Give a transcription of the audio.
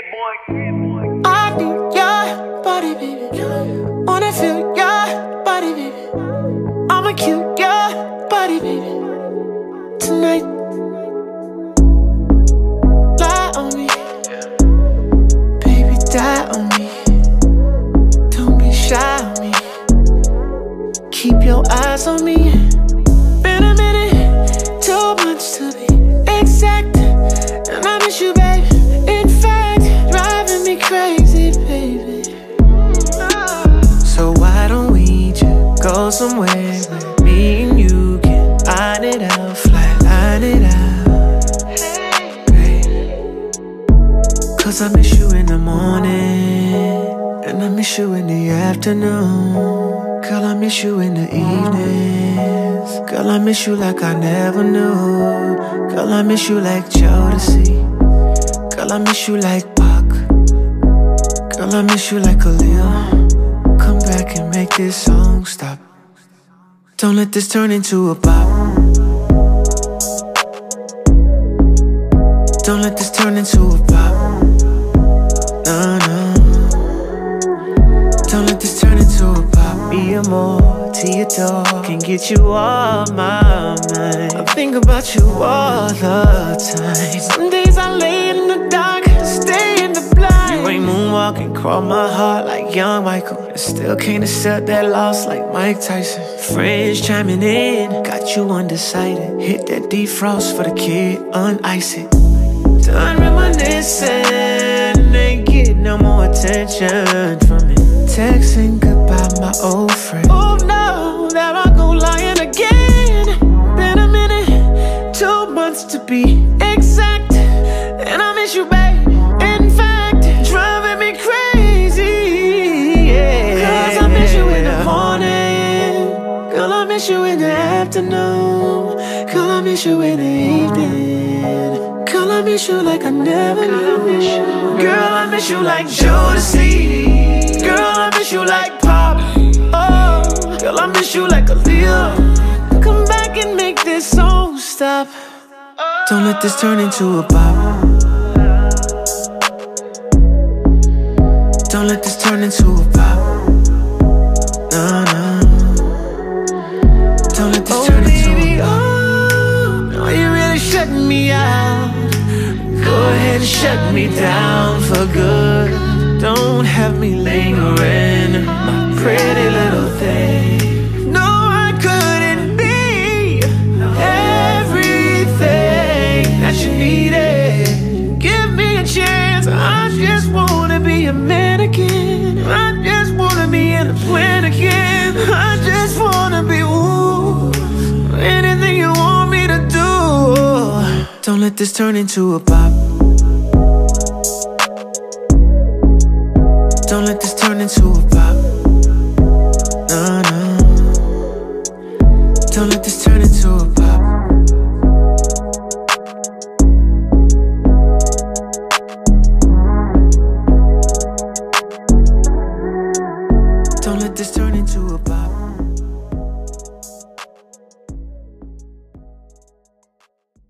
I need your body, baby. Wanna feel your body, baby. I'ma kill your body, baby. Tonight, lie on me, baby, die on me. Don't be shy on me. Keep your eyes on me. Been a minute, 2 months to be exact, and I miss you, baby. In fact, driving me crazy, baby. So why don't we just go somewhere where me and you can line it out, flatline it out, baby. Cause I miss you in the morning, and I miss you in the afternoon. Girl, I miss you in the evenings. Girl, I miss you like I never knew. Girl, I miss you like Jodeci. Girl, I miss you like Pac. Girl, I miss you like Khalil. Come back and make this song stop. Don't let this turn into a bop. Don't let this turn into a bop. No, no. Don't let this turn into a bop. Be a more to your door. Can get you off my mind. I think about you all the time. Some days I lay in the dark, stay in the blind. You ain't moonwalking, crawl my heart like young Michael, and still can't accept that loss like Mike Tyson. Friends chiming in, got you undecided. Hit that defrost for the kid, unice it. Done reminiscing, ain't getting no more attention from me. Texting goodbye, my old friend. Oh no, there I go lying again. Been a minute, 2 months to be exact, and I miss you, babe. In fact, driving me crazy, yeah. Cause I miss you in the morning. Girl, I miss you in the afternoon. Girl, I miss you in the evening. Girl, I miss you like I never knew. Girl, I miss you like Jodeci. Girl, I miss you like Pop. Oh, girl, I miss you like Aaliyah. Come back and make this song stop. Don't let this turn into a bop. Don't let this turn into a bop. No, no. Don't let this turn into a bop. Oh, no, you're really shutting me out. Go ahead and shut me down for good. Don't have me lingering, my pretty little thing. No, I couldn't be everything that you needed. Give me a chance, I just wanna be a mannequin. I just wanna be in a plan again. I just wanna be, ooh, anything you want me to do. Don't let this turn into a bop.